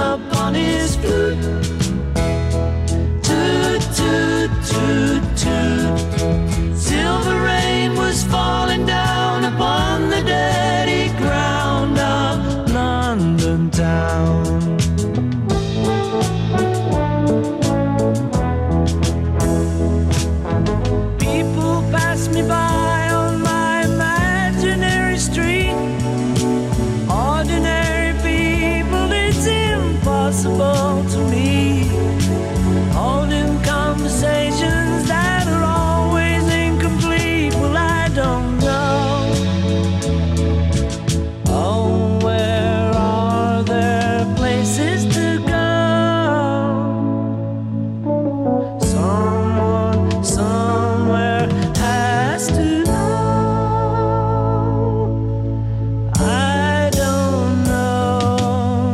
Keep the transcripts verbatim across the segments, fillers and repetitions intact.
upon his flute. Toot, toot, toot, toot. Silver rain was falling down upon the dirty ground of London town. People pass me by on my imaginary street. Ordinary people, it's impossible to meet. Holding conversations that are always incomplete. Well, I don't know. Oh, where are there places to go? Someone, somewhere has to know. I don't know.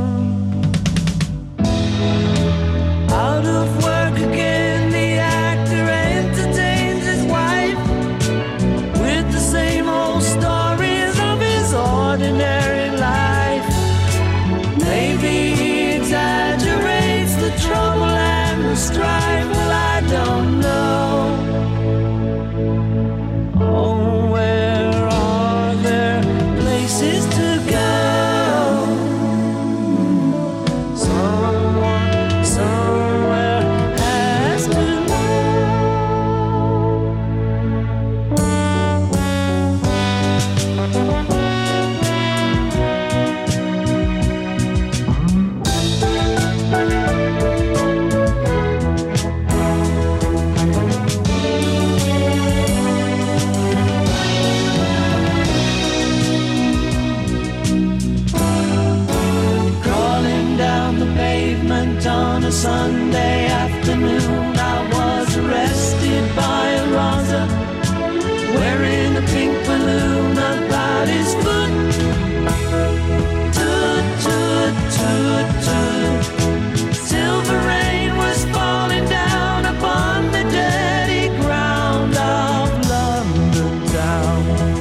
Out of work again, the actor entertains his wife with the same old stories of his ordinary life. Maybe he exaggerates the trouble and the strife. Well, I don't know. Oh, where are there places to go? Someone, somewhere has to Crawling down the pavement on a Sunday afternoon, I was arrested by a Raza wearing a pink balloon about his foot. Toot, toot, toot, toot. Silver rain was falling down upon the dirty ground of London town.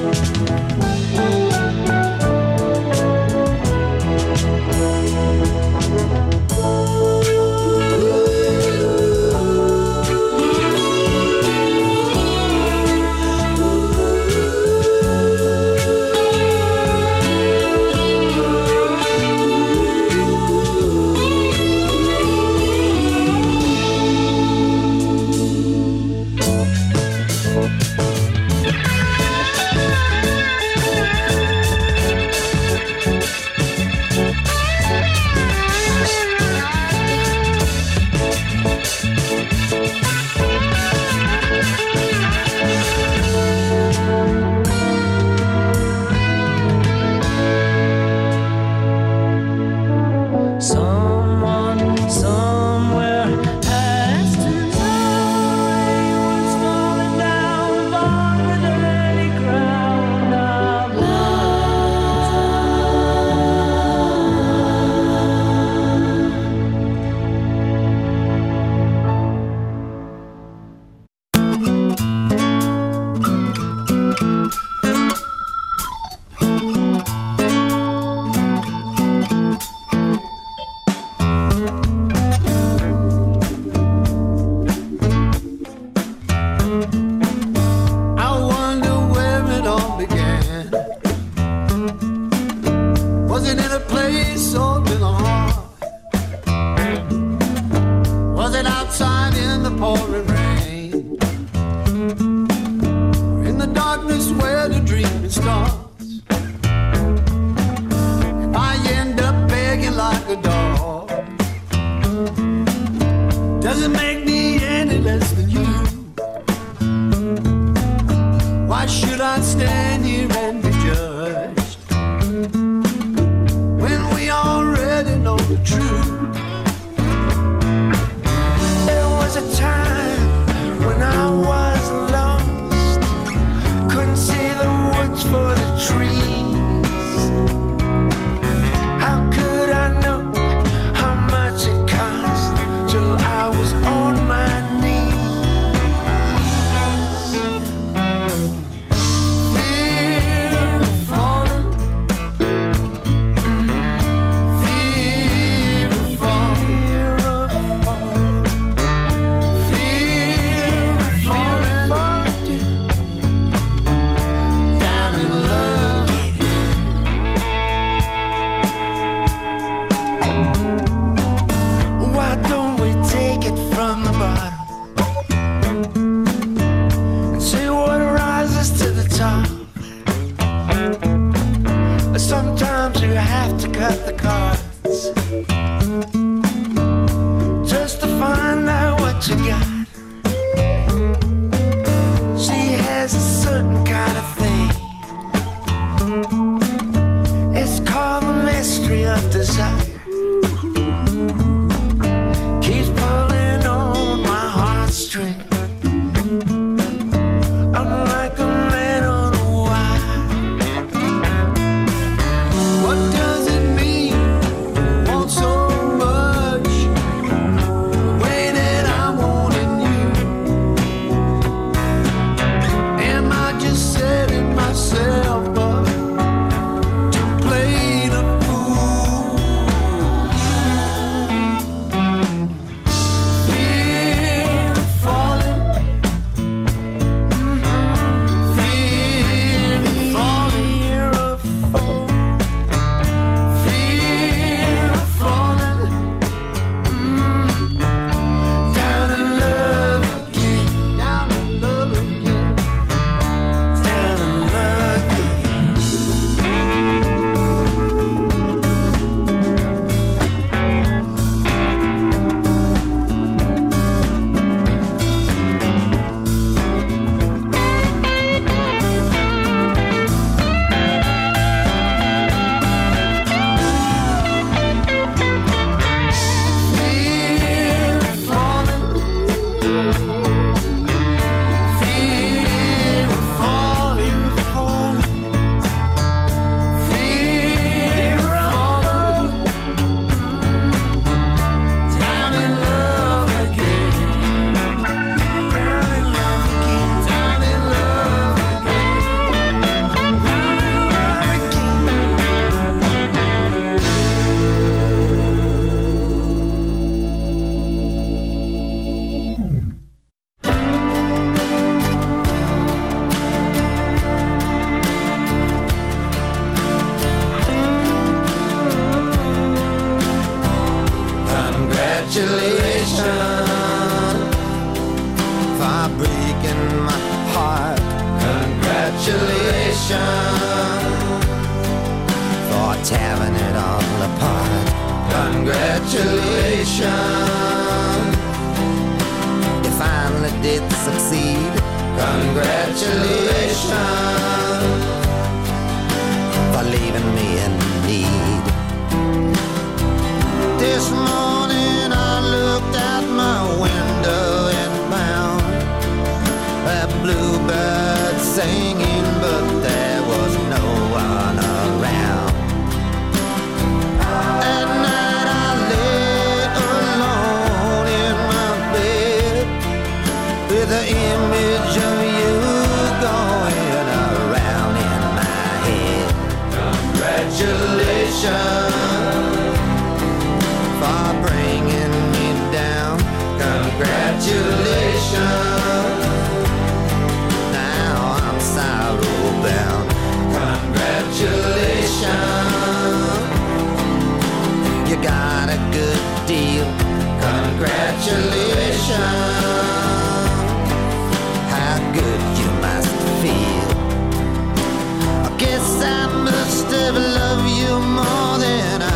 Someone, somewhere has to know. Rain was falling down upon the dirty ground of I wonder where it all began. Was it in a place or in a heart? Was it outside in the pouring rain? Or in the darkness where the dreaming starts? If I end up begging like a dog, does it make me any less than you? Why should I stand here and be judged when we already know the truth? There was a time when I was lost, couldn't see the woods for the trees. How could I know how much it cost till I was on my knees? Fear of falling, fear of you have to cut the cards just to find out what you got. She has a certain kind of thing. It's called the mystery of desire. Keeps pulling on my heartstring. I'm like a man on a wire. What does it mean? Want so much, the way that I'm wanting you. Am I just setting myself up to play the fool? Fear of falling, fear of falling, fear of falling, fear of falling, mm, down in love again, down in love again, down in love again. Fear of falling, fear of falling, falling, fear of falling, down in love again, down in love again, down in love again, down in love Congratulations for breaking my heart. Congratulations for tearing it all apart. Congratulations, you finally did succeed. Congratulations for leaving me in need. This morning I looked out my window and found a bluebird singing, but there was no one around. At night I lay alone in my bed with the image of you going around in my head. Congratulations for bringing me down. Congratulations, now I'm sorrow bound. Congratulations, you got a good deal. Congratulations, how good you must feel. I guess I must have loved you more than I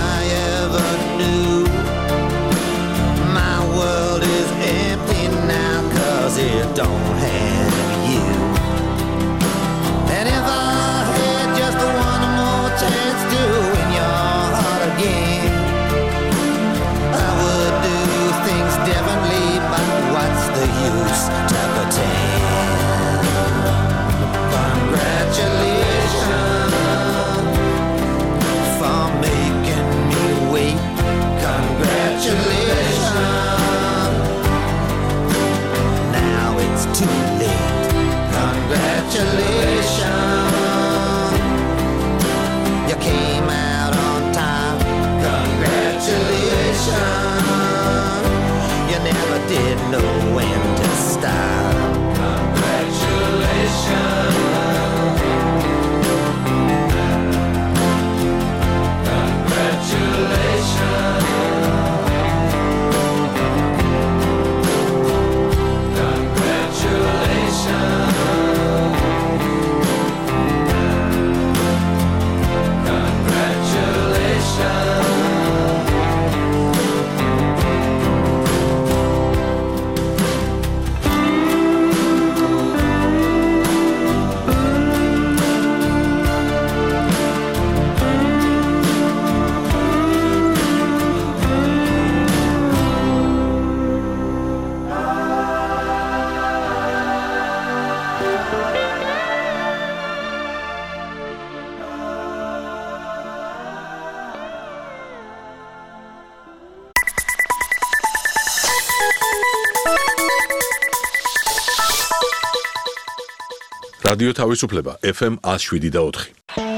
რადიო თავისუფლება ეფ ემ one oh seven და four.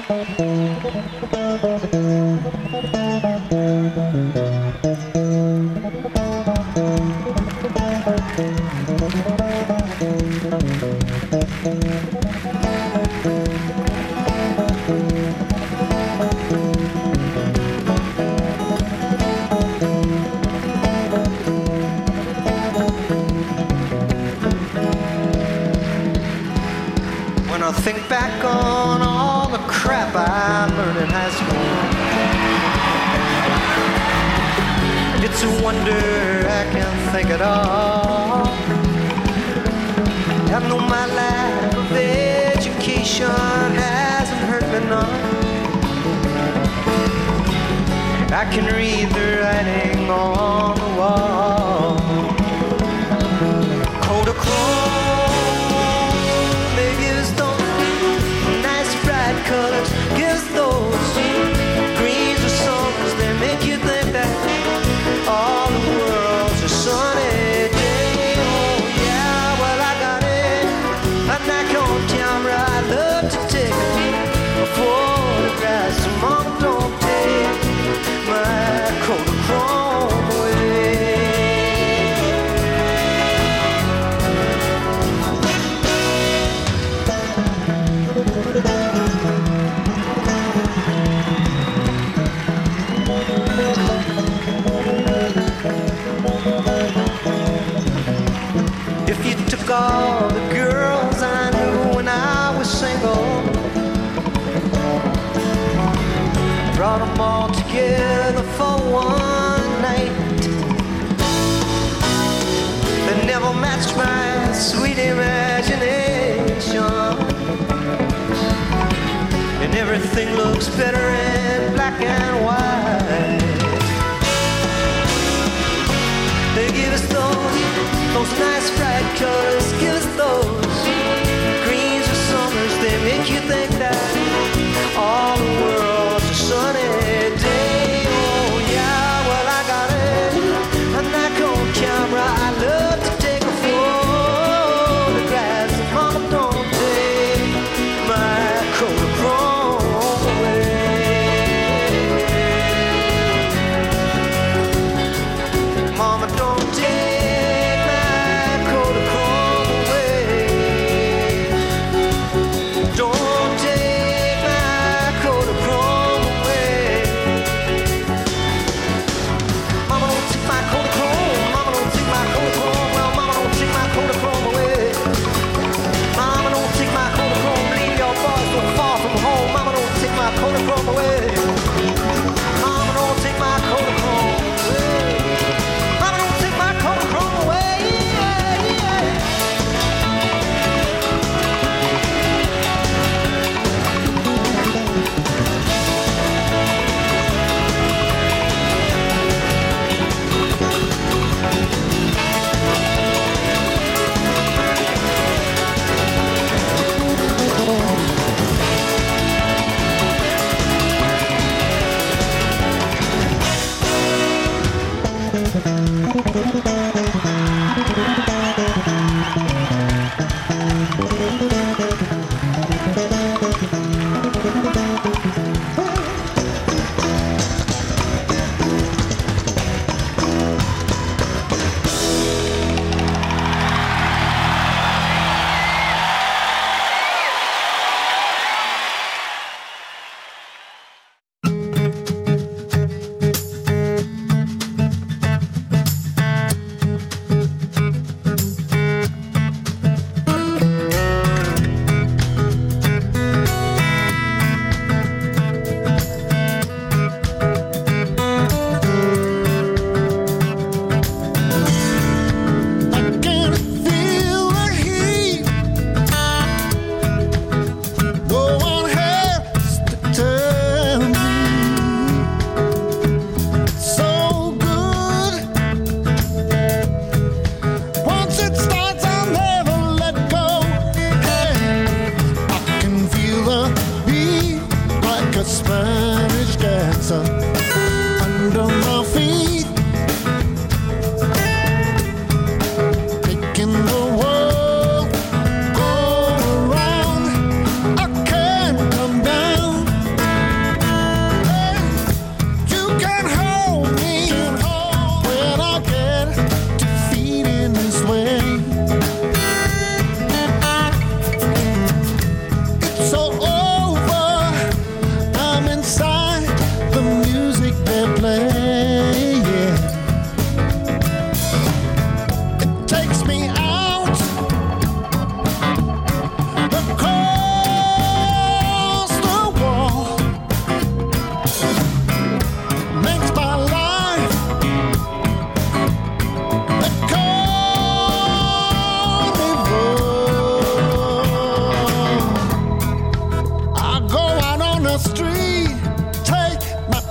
Think back on all the crap I learned in high school. It's a wonder I can think at all. I know my lack of education hasn't hurt me none. I can read the writing on the wall. Kodachrome, colors, gives those greens or summers, they make you think that all the world's a sunny day. Oh yeah, well I got it, a knack on camera, I love to take photographs, so mama don't take my Kodachrome away. All the girls I knew when I was single, brought them all together for one night. They never matched my sweet imagination, and everything looks better in black and white. They give us those Those nice bright colors, give us those greens or summers, they make you think that all the world's a sunny day. Oh yeah, well I got it, a knack on camera, I love to take a photograph, so mama don't take my Kodachrome away.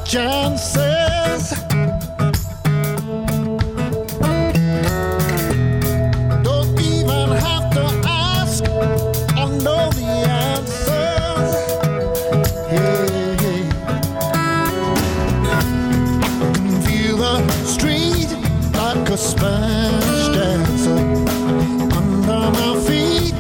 chances. Don't even have to ask, I know the answers. Hey, hey. I can feel the street like a Spanish dancer under my feet.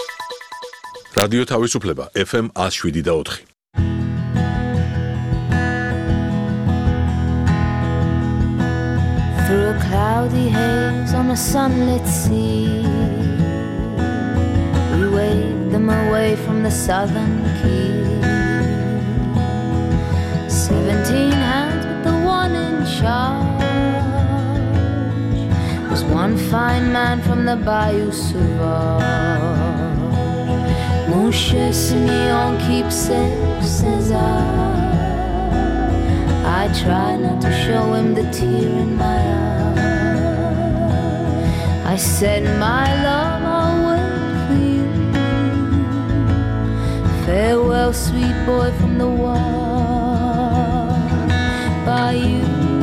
რადიო თავისუფლება ეფ ემ one oh seven point four. cloudy haze on a sunlit sea. We waved them away from the southern key. Seventeen hands with the one in charge was one fine man from the Bayou Sauvage. Mon cher Simeon, keepsake, says I. I try not to show him the tear in my eye. I said, my love, I'll wait for you. Farewell, sweet boy from the wild bayou.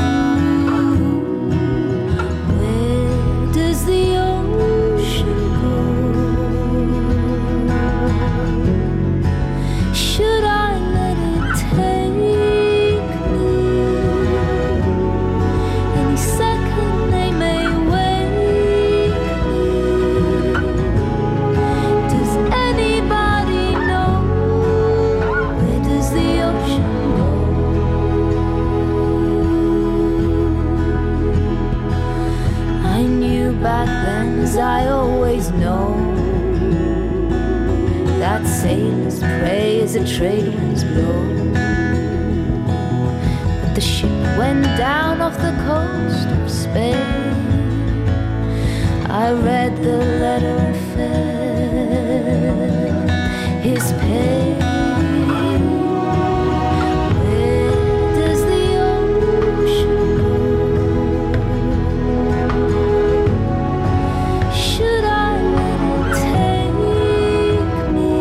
Where does the ocean go? Should I let it take me? Any second they may wake me. Does anybody know? Where does the ocean go? I knew back then, as I always know, that sailors pray as the trade winds blow. But the ship went down off the coast of Spain. I read the letter and felt his pain. Where does the ocean go? Should I let it take me?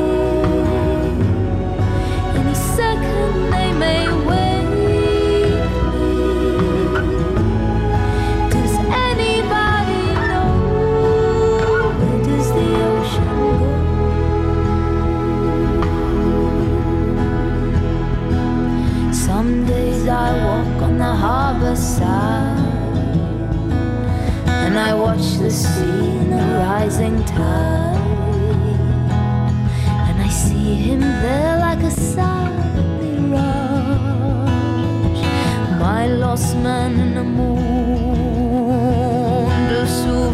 Any second they may wake me. Does anybody know? Where does the ocean go? Some days I walk on the harbor side and I watch the sea in the rising tide, and I see him there like a silent mirage, my lost man in the monde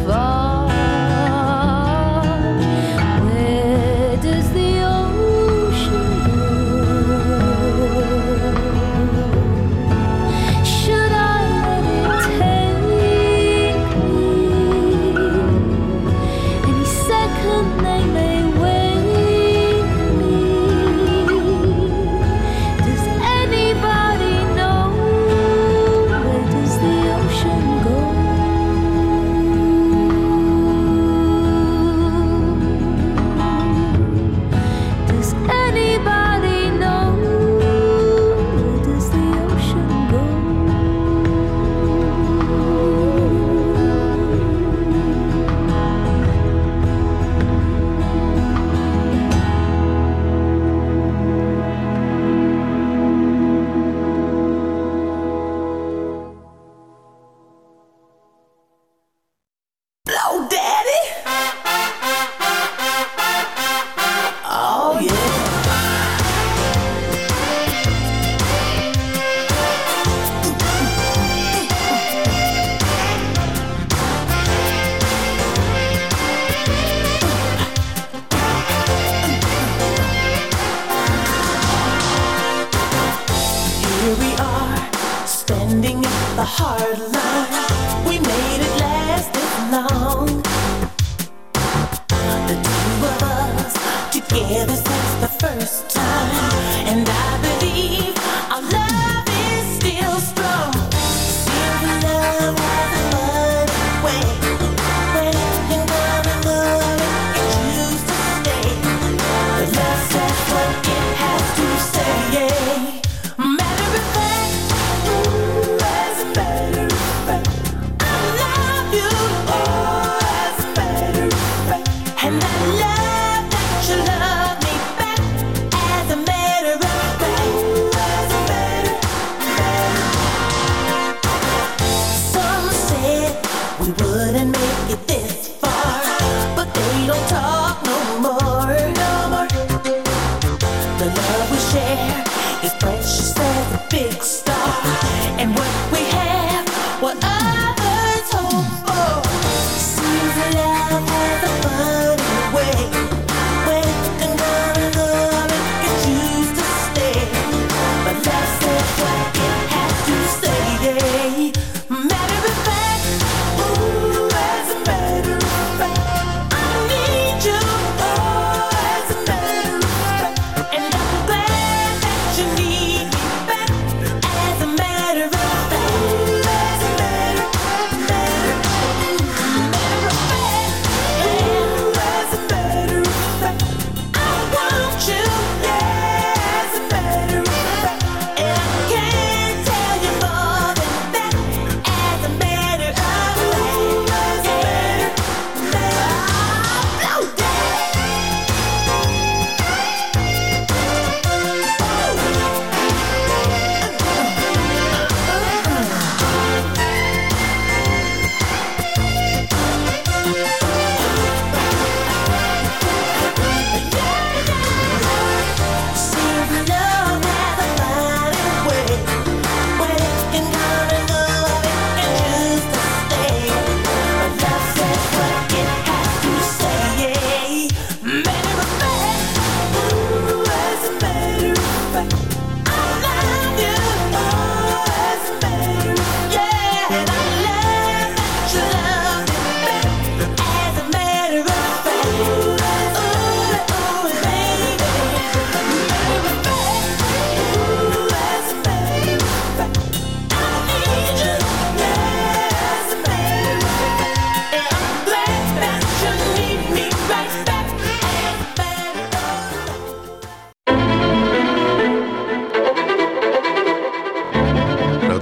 sauvage. Where does the ocean go? Should I let it take me? Any second they may wake me. Does anybody know? Where does the ocean go? Does anybody know? Where does the ocean go? Blow daddy. Oh yeah. Here we are, standing at the hard line. We made it last this long. The two of us together since the first time, and I believe our love is still strong. Silver love has a funny way. When you love and love it, it chooses to stay. But love says what it has to say. Matter of fact, as a matter of fact, I love you. Oh, as a matter of fact, and I love that you love me back. As a matter of fact, as a matter of fact. Some said we wouldn't make it this far, but they don't talk no more, no more. The love we share is precious as a big star, and what we have, what others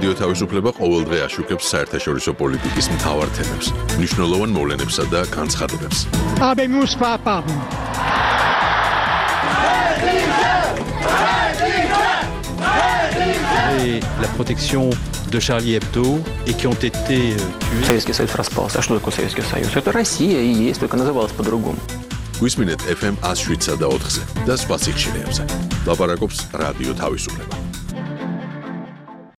რადიო თავისუფლება ყოველდღე აშუქებს საერთაშორისო პოლიტიკის მთავარ თემებს, მნიშვნელოვან მოვლენებსა და განცხადებებს. Habemus papam. Et la protection de Charlie Hebdo et qui ont été euh, tués. Советский Союз распался. А что такое Советский Союз? Это Россия и есть, только называлась по-другому. გვისმინეთ ეფ ემ one oh seven და ოთხზე და სხვა სიხშირეებზე. ლაპარაკობს რადიო თავისუფლება.